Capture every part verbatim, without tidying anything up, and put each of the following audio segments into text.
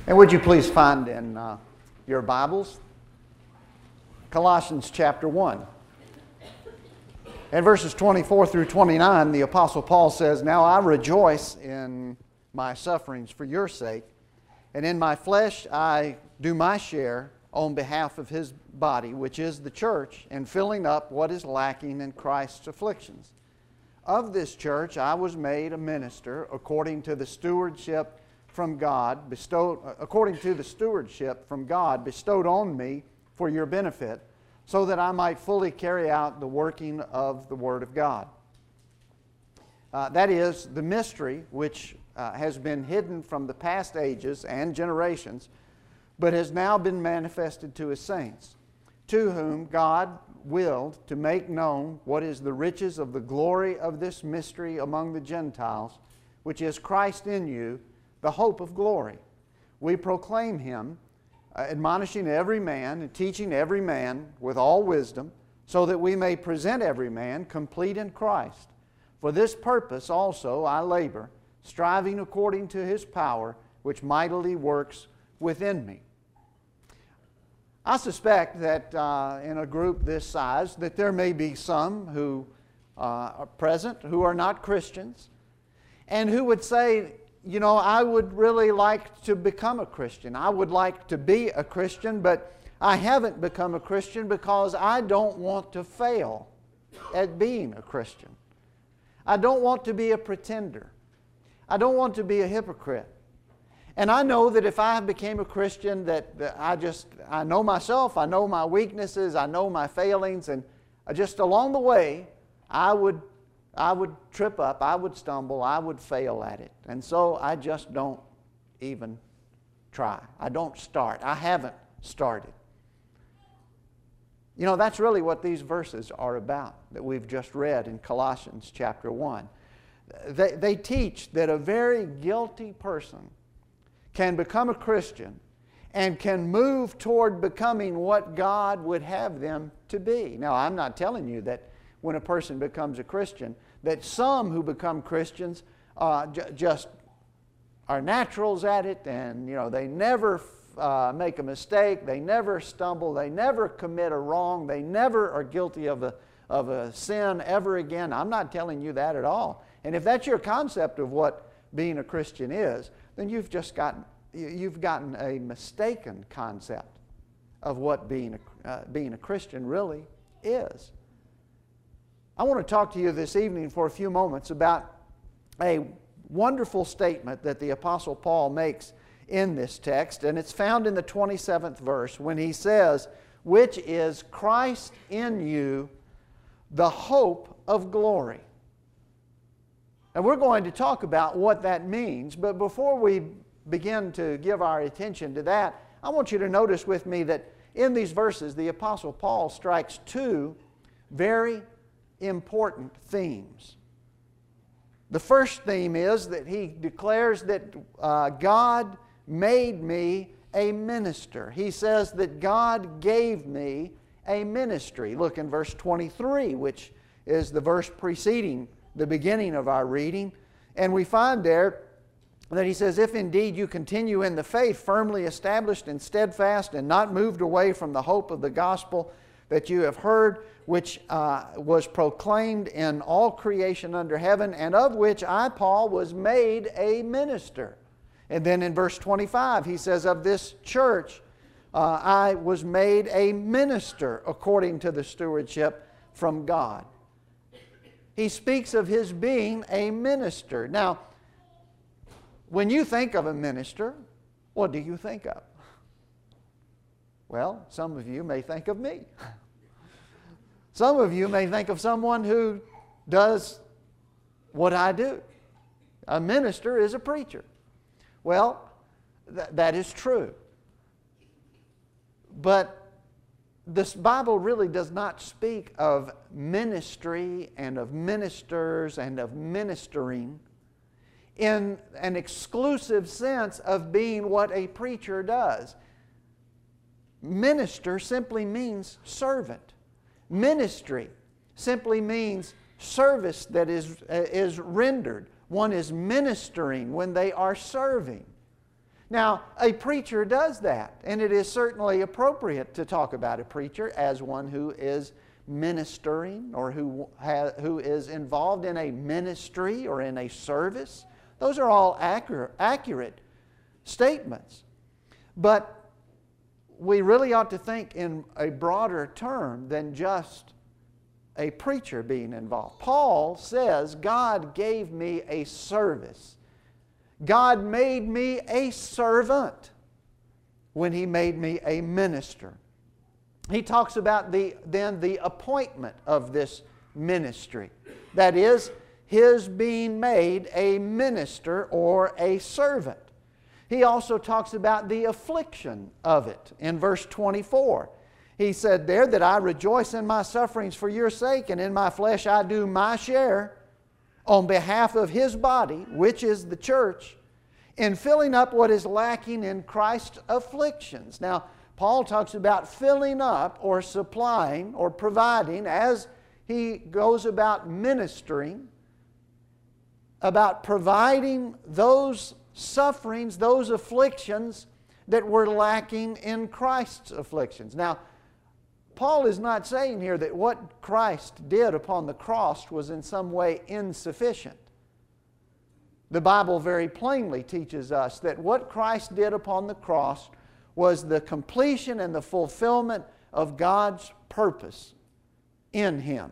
And would you please find in uh, your Bibles Colossians chapter one. In verses twenty-four through twenty-nine, the Apostle Paul says, "Now I rejoice in my sufferings for your sake, and in my flesh I do my share on behalf of His body, which is the church, in filling up what is lacking in Christ's afflictions. Of this church I was made a minister according to the stewardship from God bestowed according to the stewardship from God bestowed on me for your benefit, so that I might fully carry out the working of the Word of God. Uh, that is, the mystery which uh, has been hidden from the past ages and generations, but has now been manifested to His saints, to whom God willed to make known what is the riches of the glory of this mystery among the Gentiles, which is Christ in you, the hope of glory. We proclaim Him, uh, admonishing every man and teaching every man with all wisdom, so that we may present every man complete in Christ. For this purpose also I labor, striving according to His power, which mightily works within me." I suspect that uh, in a group this size that there may be some who uh, are present who are not Christians and who would say, you know, I would really like to become a Christian. I would like to be a Christian, but I haven't become a Christian because I don't want to fail at being a Christian. I don't want to be a pretender. I don't want to be a hypocrite. And I know that if I became a Christian, that, that I just, I know myself, I know my weaknesses, I know my failings, and just along the way, I would, I would trip up, I would stumble, I would fail at it. And so I just don't even try. I don't start. I haven't started. You know, that's really what these verses are about that we've just read in Colossians chapter one. They, they teach that a very guilty person can become a Christian and can move toward becoming what God would have them to be. Now, I'm not telling you that when a person becomes a Christian, that some who become Christians uh, j- just are naturals at it, and you know they never uh, make a mistake, they never stumble, they never commit a wrong, they never are guilty of a of a sin ever again. I'm not telling you that at all. And if that's your concept of what being a Christian is, then you've just gotten you've gotten a mistaken concept of what being a, uh, being a Christian really is. I want to talk to you this evening for a few moments about a wonderful statement that the Apostle Paul makes in this text, and it's found in the twenty-seventh verse when he says, "Which is Christ in you, the hope of glory." And we're going to talk about what that means, but before we begin to give our attention to that, I want you to notice with me that in these verses the Apostle Paul strikes two very important themes. The first theme is that he declares that uh, God made me a minister. He says that God gave me a ministry. Look in verse twenty-three, which is the verse preceding the beginning of our reading, and we find there that he says, "If indeed you continue in the faith, firmly established and steadfast, and not moved away from the hope of the gospel that you have heard, which uh, was proclaimed in all creation under heaven, and of which I, Paul, was made a minister." And then in verse twenty-five, he says, "Of this church uh, I was made a minister according to the stewardship from God." He speaks of his being a minister. Now, when you think of a minister, what do you think of? Well, some of you may think of me. Some of you may think of someone who does what I do. A minister is a preacher. Well, th- that is true. But this Bible really does not speak of ministry and of ministers and of ministering in an exclusive sense of being what a preacher does. Minister simply means servant. Ministry simply means service that is, is rendered. One is ministering when they are serving. Now, a preacher does that, and it is certainly appropriate to talk about a preacher as one who is ministering or who, ha, who is involved in a ministry or in a service. Those are all accurate, accurate statements. But we really ought to think in a broader term than just a preacher being involved. Paul says, God gave me a service. God made me a servant when He made me a minister. He talks about the, then the appointment of this ministry. That is, his being made a minister or a servant. He also talks about the affliction of it in verse twenty-four. He said there that I rejoice in my sufferings for your sake, and in my flesh I do my share on behalf of His body, which is the church, in filling up what is lacking in Christ's afflictions. Now, Paul talks about filling up or supplying or providing as he goes about ministering, about providing those sufferings, those afflictions that were lacking in Christ's afflictions. Now, Paul is not saying here that what Christ did upon the cross was in some way insufficient. The Bible very plainly teaches us that what Christ did upon the cross was the completion and the fulfillment of God's purpose in Him.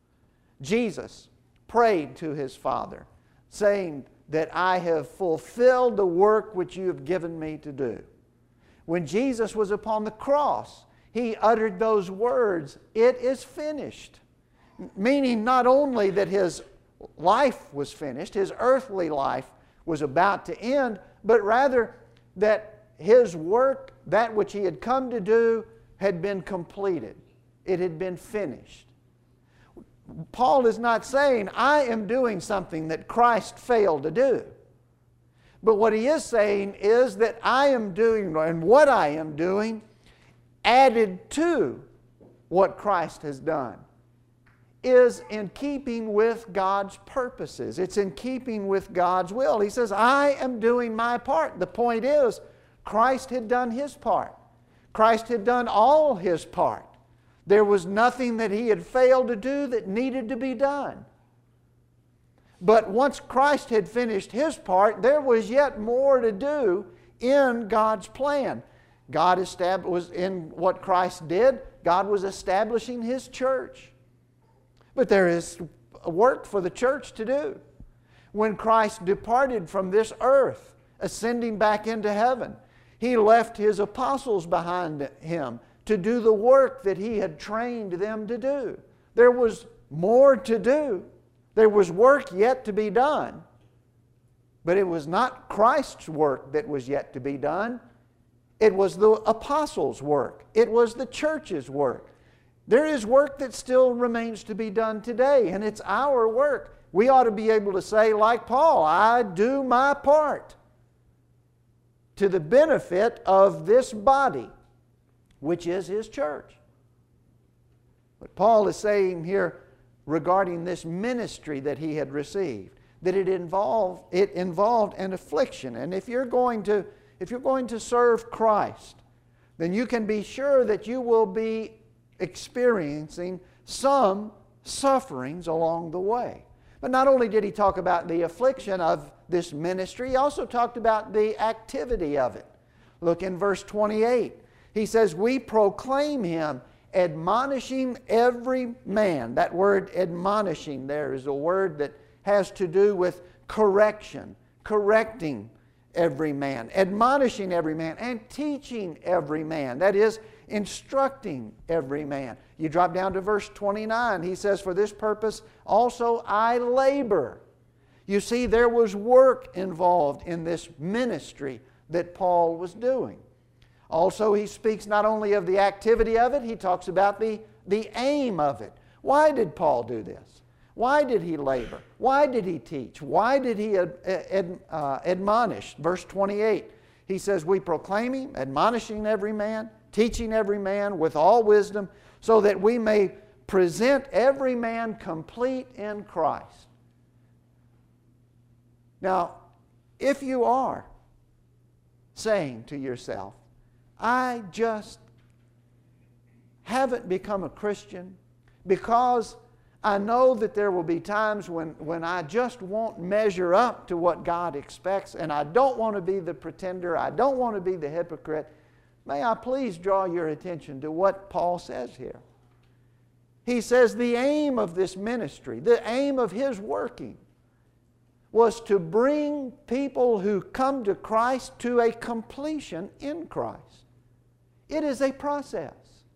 Jesus prayed to His Father, saying that I have fulfilled the work which you have given me to do. When Jesus was upon the cross, He uttered those words, "It is finished," meaning not only that His life was finished, His earthly life was about to end, but rather that His work, that which He had come to do, had been completed. It had been finished. Paul is not saying, I am doing something that Christ failed to do. But what he is saying is that I am doing, and what I am doing, added to what Christ has done, is in keeping with God's purposes. It's in keeping with God's will. He says, I am doing my part. The point is, Christ had done His part. Christ had done all His part. There was nothing that He had failed to do that needed to be done. But once Christ had finished His part, there was yet more to do in God's plan. God established, was in what Christ did, God was establishing His church. But there is work for the church to do. When Christ departed from this earth, ascending back into heaven, He left His apostles behind Him to do the work that He had trained them to do. There was more to do. There was work yet to be done. But it was not Christ's work that was yet to be done. It was the apostles' work. It was the church's work. There is work that still remains to be done today, and it's our work. We ought to be able to say, like Paul, I do my part to the benefit of this body, which is His church. But Paul is saying here regarding this ministry that he had received, that it involved, it involved an affliction. And if you're going to, if you're going to serve Christ, then you can be sure that you will be experiencing some sufferings along the way. But not only did he talk about the affliction of this ministry, he also talked about the activity of it. Look in verse twenty-eight. He says, we proclaim Him, admonishing every man. That word admonishing there is a word that has to do with correction, correcting every man, admonishing every man, and teaching every man. That is, instructing every man. You drop down to verse twenty-nine. He says, for this purpose also I labor. You see, there was work involved in this ministry that Paul was doing. Also, he speaks not only of the activity of it, he talks about the, the aim of it. Why did Paul do this? Why did he labor? Why did he teach? Why did he ad, ad, uh, admonish? Verse twenty-eight, he says, we proclaim Him, admonishing every man, teaching every man with all wisdom, so that we may present every man complete in Christ. Now, if you are saying to yourself, I just haven't become a Christian because I know that there will be times when, when I just won't measure up to what God expects, and I don't want to be the pretender, I don't want to be the hypocrite. May I please draw your attention to what Paul says here. He says the aim of this ministry, the aim of his working, was to bring people who come to Christ to a completion in Christ. It is a process.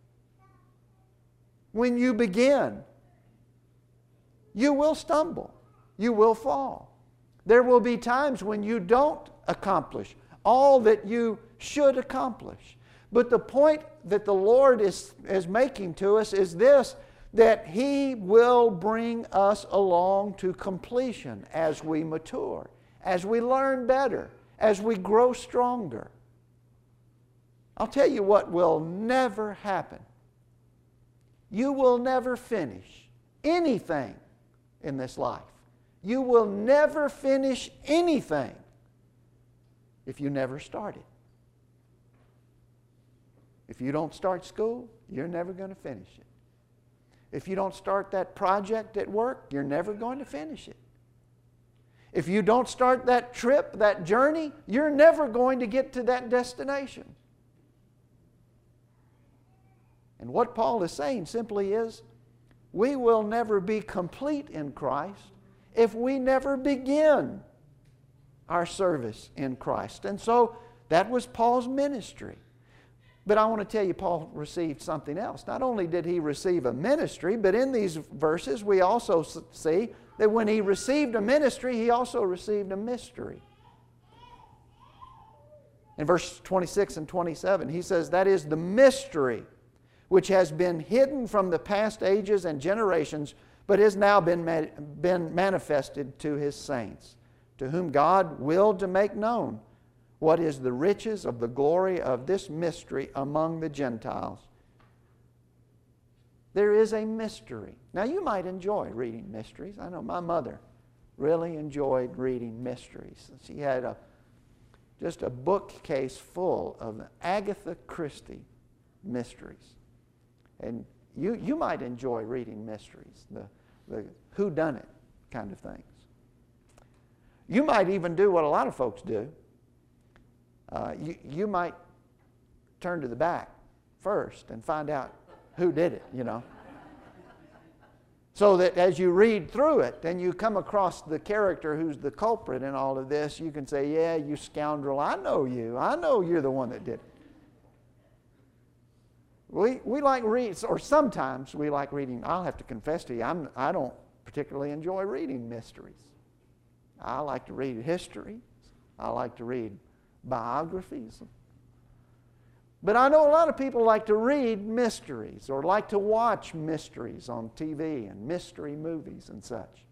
When you begin, you will stumble. You will fall. There will be times when you don't accomplish all that you should accomplish. But the point that the Lord is, is making to us is this, that He will bring us along to completion as we mature, as we learn better, as we grow stronger. I'll tell you what will never happen. You will never finish anything in this life. You will never finish anything if you never start it. If you don't start school, you're never going to finish it. If you don't start that project at work, you're never going to finish it. If you don't start that trip, that journey, you're never going to get to that destination. And what Paul is saying simply is, we will never be complete in Christ if we never begin our service in Christ. And so that was Paul's ministry. But I want to tell you, Paul received something else. Not only did he receive a ministry, but in these verses we also see that when he received a ministry, he also received a mystery. In verse twenty-six and twenty-seven, he says, that is the mystery which has been hidden from the past ages and generations, but has now been, ma- been manifested to His saints, to whom God willed to make known what is the riches of the glory of this mystery among the Gentiles. There is a mystery. Now you might enjoy reading mysteries. I know my mother really enjoyed reading mysteries. She had a, just a bookcase full of Agatha Christie mysteries. And you, you might enjoy reading mysteries, the, the whodunit kind of things. You might even do what a lot of folks do. Uh, you, you might turn to the back first and find out who did it, you know. So that as you read through it and you come across the character who's the culprit in all of this, you can say, yeah, you scoundrel, I know you. I know you're the one that did it. We, we like reading, or sometimes we like reading. I'll have to confess to you, I'm, I don't particularly enjoy reading mysteries. I like to read history. I like to read biographies. But I know a lot of people like to read mysteries or like to watch mysteries on T V and mystery movies and such.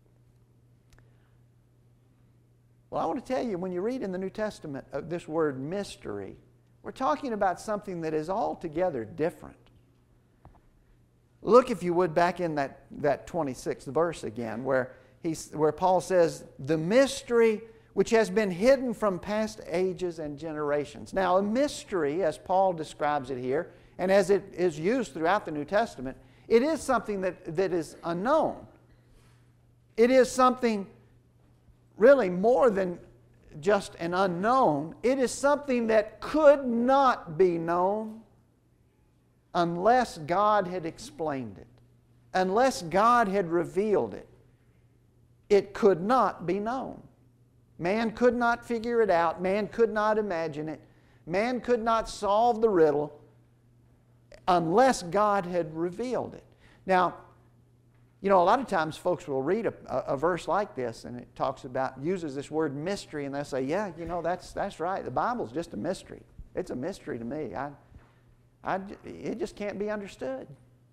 Well, I want to tell you, when you read in the New Testament uh, this word mystery, we're talking about something that is altogether different. Look, if you would, back in that, that twenty-sixth verse again, where, he's, where Paul says, the mystery which has been hidden from past ages and generations. Now, a mystery, as Paul describes it here, and as it is used throughout the New Testament, it is something that, that is unknown. It is something really more than just an unknown. It is something that could not be known unless God had explained it, unless God had revealed it. It could not be known. Man could not figure it out. Man could not imagine it. Man could not solve the riddle unless God had revealed it. Now, you know, a lot of times folks will read a, a, a verse like this and it talks about, uses this word mystery, and they'll say, yeah, you know, that's, that's right. The Bible's just a mystery. It's a mystery to me. I, I, it just can't be understood.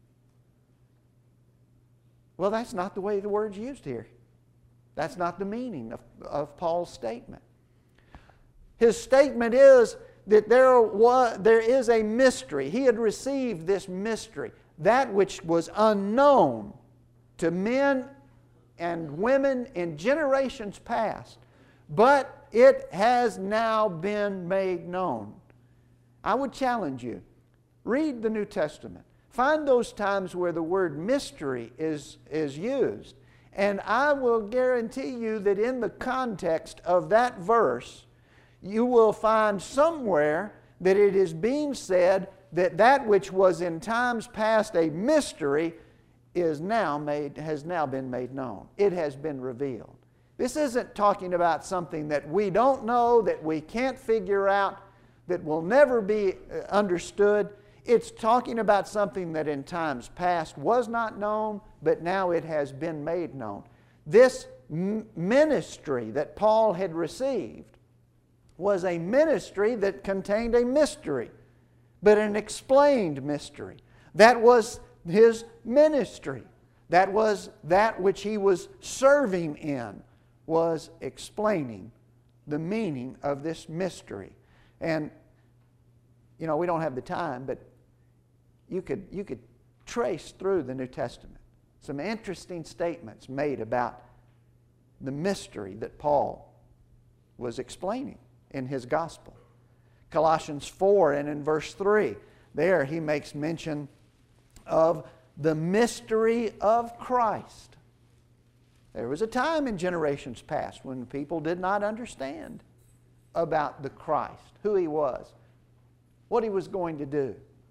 Well, that's not the way the word's used here. That's not the meaning of, of Paul's statement. His statement is that there, was, there is a mystery. He had received this mystery, that which was unknown to men and women in generations past, but it has now been made known. I would challenge you. Read the New Testament. Find those times where the word mystery is, is used. And I will guarantee you that in the context of that verse, you will find somewhere that it is being said that that which was in times past a mystery is now made, has now been made known. It has been revealed. This isn't talking about something that we don't know, that we can't figure out, that will never be understood. It's talking about something that in times past was not known, but now it has been made known. This m- ministry that Paul had received was a ministry that contained a mystery, but an explained mystery. That was his ministry. That was that which he was serving in, was explaining the meaning of this mystery. And, you know, we don't have the time, but you could, you could trace through the New Testament some interesting statements made about the mystery that Paul was explaining in his gospel. Colossians four and in verse three, there he makes mention of the mystery of Christ. There was a time in generations past when people did not understand about the Christ, who He was, what He was going to do.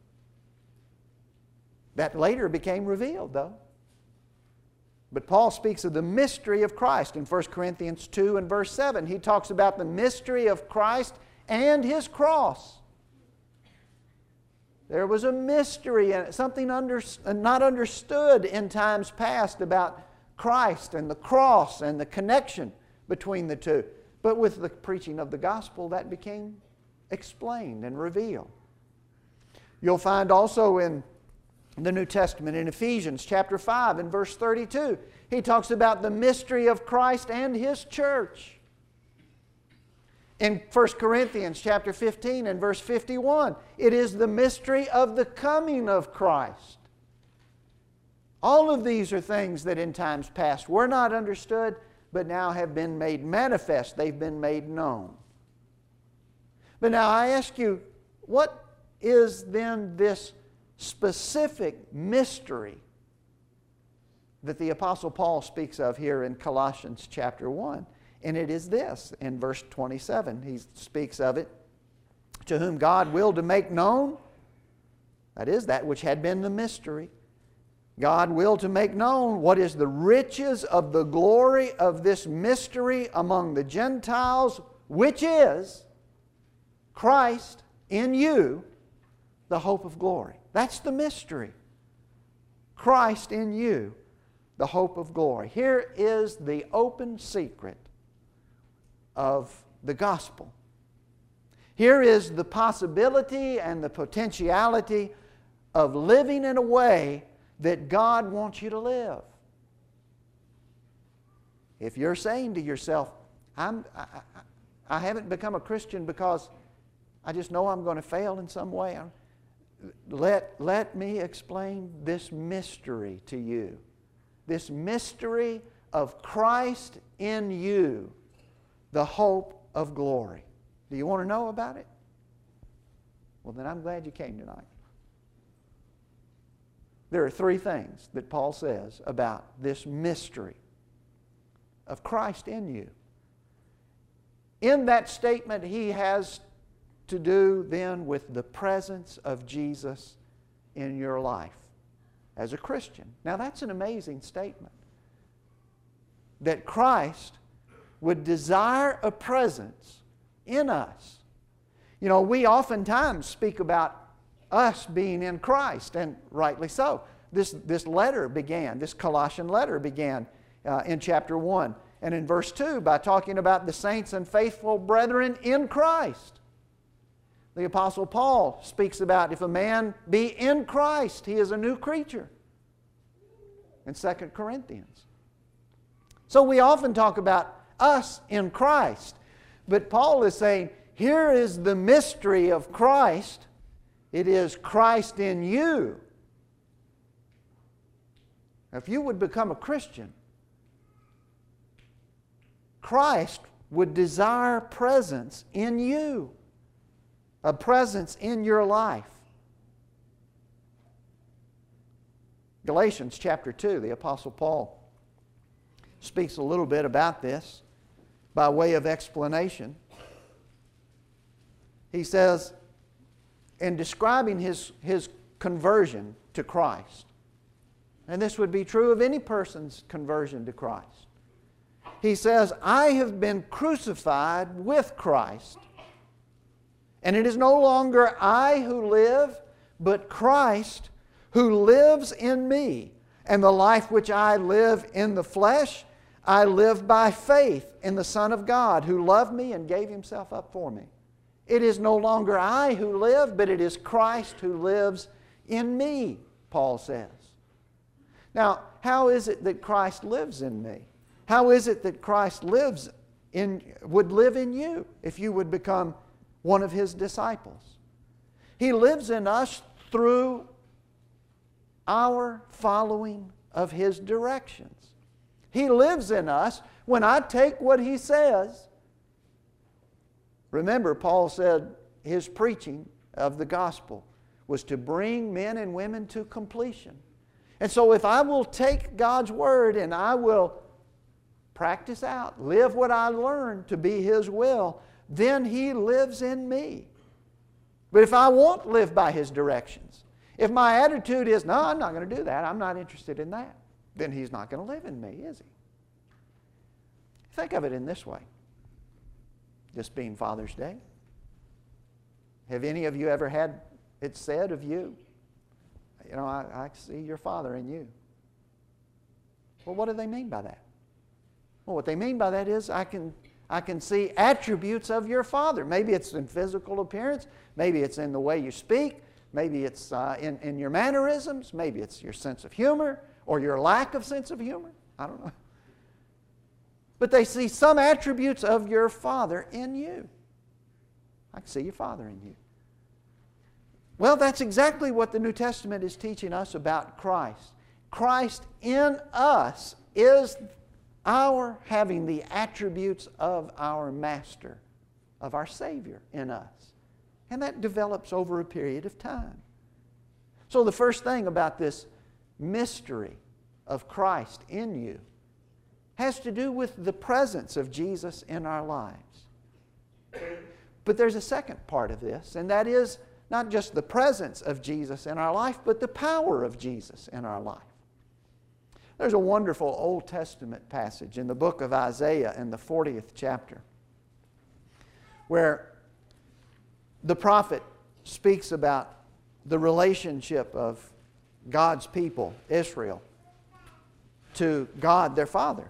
That later became revealed, though. But Paul speaks of the mystery of Christ in First Corinthians two and verse seven. He talks about the mystery of Christ and His cross. There was a mystery and something under, not understood in times past about Christ and the cross and the connection between the two. But with the preaching of the gospel, that became explained and revealed. You'll find also in the New Testament, in Ephesians chapter five and verse thirty-two, he talks about the mystery of Christ and His church. In First Corinthians chapter fifteen and verse fifty-one, it is the mystery of the coming of Christ. All of these are things that in times past were not understood, but now have been made manifest. They've been made known. But now I ask you, what is then this specific mystery that the Apostle Paul speaks of here in Colossians chapter one? And it is this, in verse twenty-seven, he speaks of it, to whom God willed to make known, that is, that which had been the mystery. God willed to make known what is the riches of the glory of this mystery among the Gentiles, which is Christ in you, the hope of glory. That's the mystery. Christ in you, the hope of glory. Here is the open secret of the gospel. Here is the possibility and the potentiality of living in a way that God wants you to live. If you're saying to yourself, I'm, I, I, I haven't become a Christian because I just know I'm going to fail in some way, let, let me explain this mystery to you. This mystery of Christ in you, the hope of glory. Do you want to know about it? Well, then I'm glad you came tonight. There are three things that Paul says about this mystery of Christ in you. In that statement, he has to do then with the presence of Jesus in your life as a Christian. Now, that's an amazing statement. That Christ would desire a presence in us. You know, we oftentimes speak about us being in Christ, and rightly so. This, this letter began, this Colossian letter began uh, in chapter one and in verse two by talking about the saints and faithful brethren in Christ. The Apostle Paul speaks about if a man be in Christ, he is a new creature in Second Corinthians. So we often talk about us in Christ, but Paul is saying, here is the mystery of Christ. It is Christ in you. If you would become a Christian, Christ would desire presence in you, a presence in your life. Galatians chapter two, the Apostle Paul speaks a little bit about this by way of explanation. He says, in describing his, his conversion to Christ, and this would be true of any person's conversion to Christ, he says, I have been crucified with Christ, and it is no longer I who live, but Christ who lives in me. And the life which I live in the flesh, I live by faith in the Son of God, who loved me and gave Himself up for me. It is no longer I who live, but it is Christ who lives in me, Paul says. Now, how is it that Christ lives in me? How is it that Christ lives in, would live in you if you would become one of His disciples? He lives in us through our following of His directions. He lives in us when I take what He says. Remember, Paul said his preaching of the gospel was to bring men and women to completion. And so if I will take God's Word and I will practice out, live what I learned to be His will, then He lives in me. But if I won't live by His directions, if my attitude is, no, I'm not going to do that, I'm not interested in that, then He's not going to live in me, is He? Think of it in this way. This being Father's Day, have any of you ever had it said of you, you know, I, I see your Father in you? Well, what do they mean by that? Well, what they mean by that is I can, I can see attributes of your Father. Maybe it's in physical appearance. Maybe it's in the way you speak. Maybe it's uh, in, in your mannerisms. Maybe it's your sense of humor or your lack of sense of humor. I don't know. But they see some attributes of your Father in you. I can see your Father in you. Well, that's exactly what the New Testament is teaching us about Christ. Christ in us is our having the attributes of our Master, of our Savior in us. And that develops over a period of time. So the first thing about this mystery of Christ in you has to do with the presence of Jesus in our lives. But there's a second part of this, and that is not just the presence of Jesus in our life, but the power of Jesus in our life. There's a wonderful Old Testament passage in the book of Isaiah in the fortieth chapter where the prophet speaks about the relationship of God's people, Israel, to God their Father.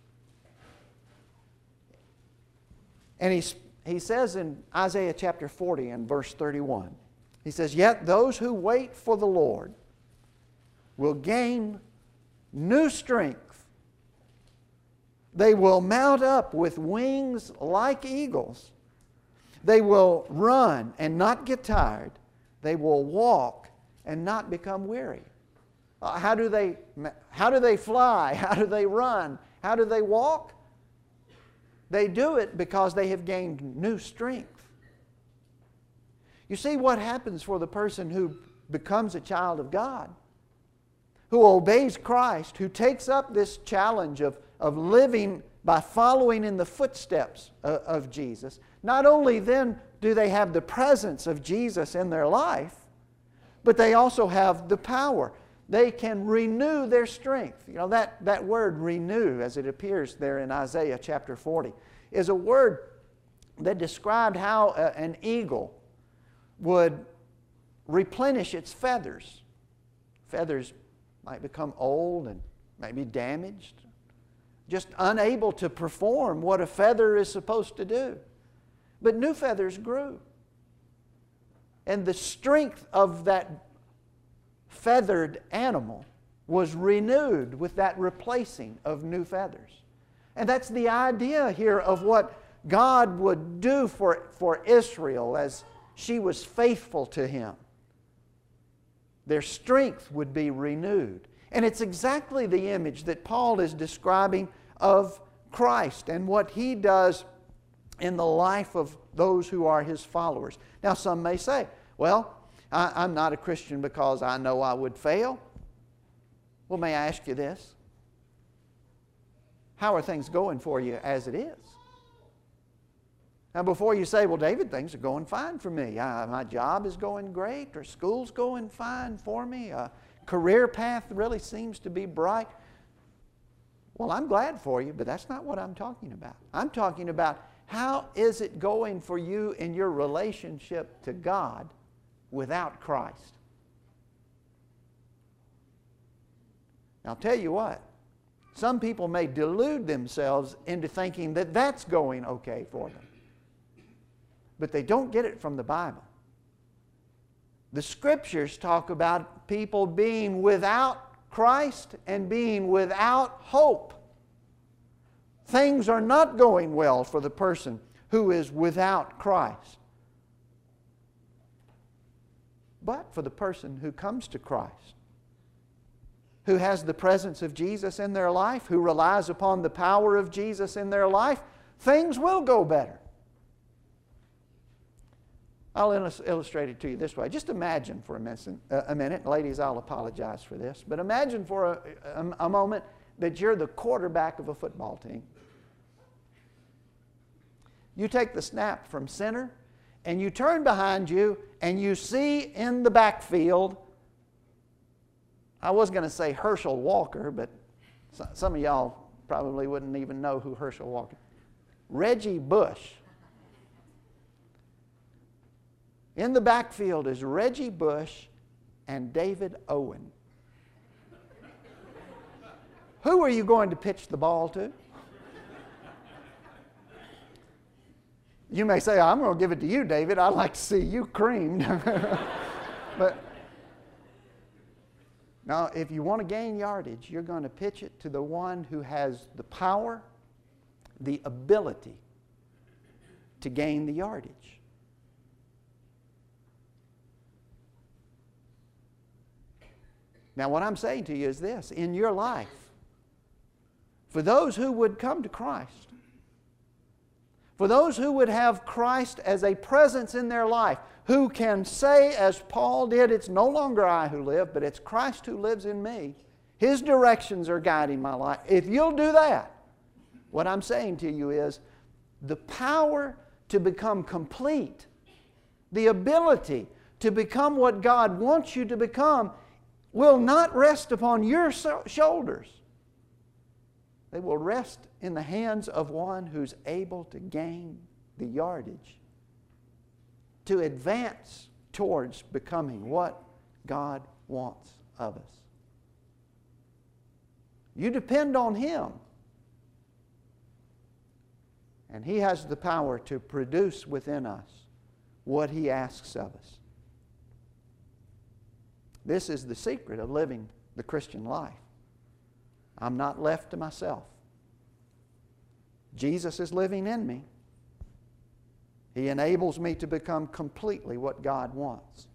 And he, he says in Isaiah chapter forty and verse thirty-one, he says, "Yet those who wait for the Lord will gain new strength. They will mount up with wings like eagles. They will run and not get tired. They will walk and not become weary." Uh, how do they, how do they fly? How do they run? How do they walk? They do it because they have gained new strength. You see what happens for the person who becomes a child of God, who obeys Christ, who takes up this challenge of, of living by following in the footsteps of, of Jesus. Not only then do they have the presence of Jesus in their life, but they also have the power. They can renew their strength. You know, that, that word renew, as it appears there in Isaiah chapter forty, is a word that described how a, an eagle would replenish its feathers. Feathers might become old and maybe damaged, just unable to perform what a feather is supposed to do. But new feathers grew. And the strength of that feathered animal was renewed with that replacing of new feathers. And that's the idea here of what God would do for, for Israel as she was faithful to Him. Their strength would be renewed. And it's exactly the image that Paul is describing of Christ and what He does in the life of those who are His followers. Now, some may say, well, I, I'm not a Christian because I know I would fail. Well, may I ask you this? How are things going for you as it is? Now, before you say, well, David, things are going fine for me. Uh, my job is going great, or school's going fine for me. A career path really seems to be bright. Well, I'm glad for you, but that's not what I'm talking about. I'm talking about how is it going for you in your relationship to God without Christ? Now, I'll tell you what. Some people may delude themselves into thinking that that's going okay for them. But they don't get it from the Bible. The Scriptures talk about people being without Christ and being without hope. Things are not going well for the person who is without Christ. But for the person who comes to Christ, who has the presence of Jesus in their life, who relies upon the power of Jesus in their life, things will go better. I'll illustrate it to you this way. Just imagine for a minute, a minute. Ladies, I'll apologize for this, but imagine for a, a, a moment that you're the quarterback of a football team. You take the snap from center, and you turn behind you, and you see in the backfield, I was going to say Herschel Walker, but some of y'all probably wouldn't even know who Herschel Walker is. Reggie Bush. In the backfield is Reggie Bush and David Owen. Who are you going to pitch the ball to? You may say, I'm going to give it to you, David. I'd like to see you creamed. But now, if you want to gain yardage, you're going to pitch it to the one who has the power, the ability to gain the yardage. Now, what I'm saying to you is this. In your life, for those who would come to Christ, for those who would have Christ as a presence in their life, who can say, as Paul did, it's no longer I who live, but it's Christ who lives in me. His directions are guiding my life. If you'll do that, what I'm saying to you is the power to become complete, the ability to become what God wants you to become, will not rest upon your shoulders. They will rest in the hands of one who's able to gain the yardage, to advance towards becoming what God wants of us. You depend on Him, and He has the power to produce within us what He asks of us. This is the secret of living the Christian life. I'm not left to myself. Jesus is living in me. He enables me to become completely what God wants.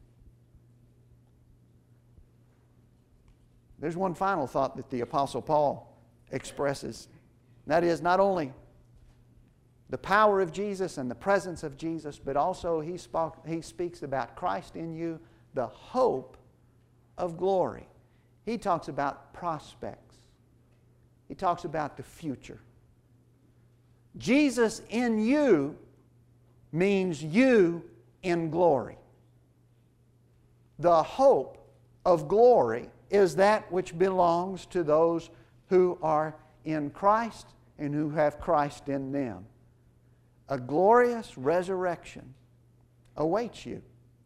There's one final thought that the Apostle Paul expresses. That is, not only the power of Jesus and the presence of Jesus, but also he, spoke, he speaks about Christ in you, the hope of glory. He talks about prospects. He talks about the future. Jesus in you means you in glory. The hope of glory is that which belongs to those who are in Christ and who have Christ in them. A glorious resurrection awaits you.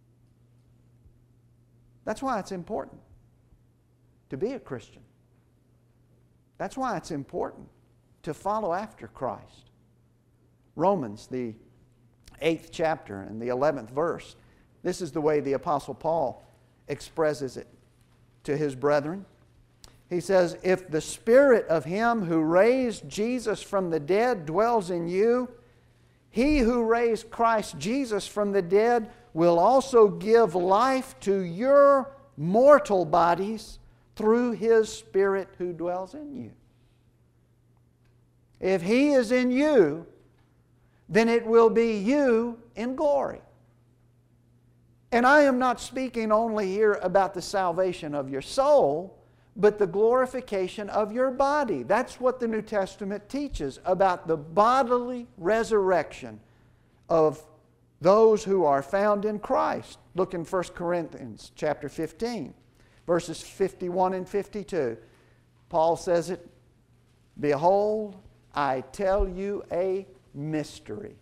That's why it's important to be a Christian. That's why it's important to follow after Christ. Romans, the eighth chapter and the eleventh verse, this is the way the Apostle Paul expresses it to his brethren. He says, if the Spirit of Him who raised Jesus from the dead dwells in you, He who raised Christ Jesus from the dead will also give life to your mortal bodies through His Spirit who dwells in you. If He is in you, then it will be you in glory. And I am not speaking only here about the salvation of your soul, but the glorification of your body. That's what the New Testament teaches about the bodily resurrection of those who are found in Christ. Look in First Corinthians chapter fifteen, verses fifty-one and fifty-two. Paul says it, "Behold, I tell you a mystery.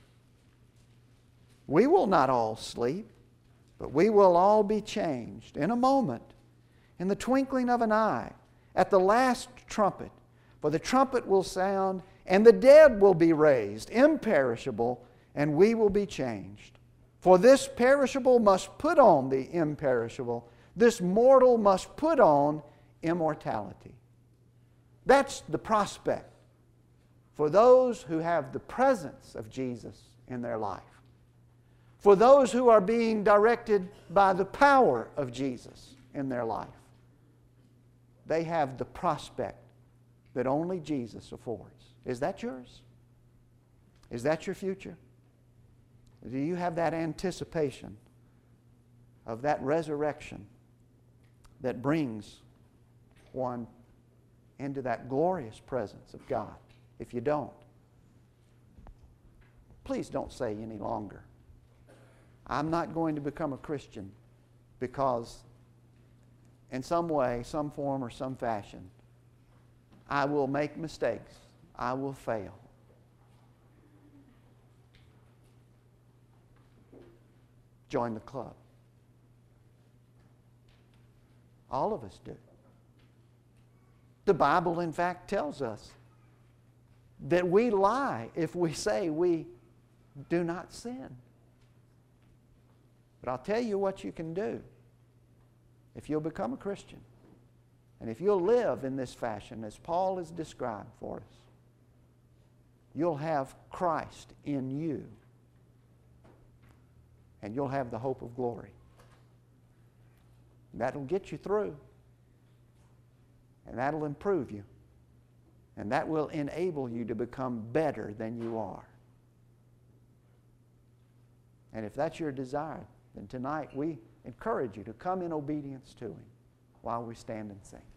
We will not all sleep, but we will all be changed in a moment, in the twinkling of an eye, at the last trumpet. For the trumpet will sound, and the dead will be raised, imperishable, and we will be changed. For this perishable must put on the imperishable, this mortal must put on immortality." That's the prospect for those who have the presence of Jesus in their life. For those who are being directed by the power of Jesus in their life. They have the prospect that only Jesus affords. Is that yours? Is that your future? Do you have that anticipation of that resurrection that brings one into that glorious presence of God? If you don't, please don't say any longer, "I'm not going to become a Christian because in some way, some form, or some fashion, I will make mistakes. I will fail." Join the club. All of us do. The Bible, in fact, tells us that we lie if we say we do not sin. But I'll tell you what you can do if you'll become a Christian and if you'll live in this fashion as Paul has described for us. You'll have Christ in you, and you'll have the hope of glory. That'll get you through, and that'll improve you, and that will enable you to become better than you are. And if that's your desire, then tonight we encourage you to come in obedience to Him while we stand and sing.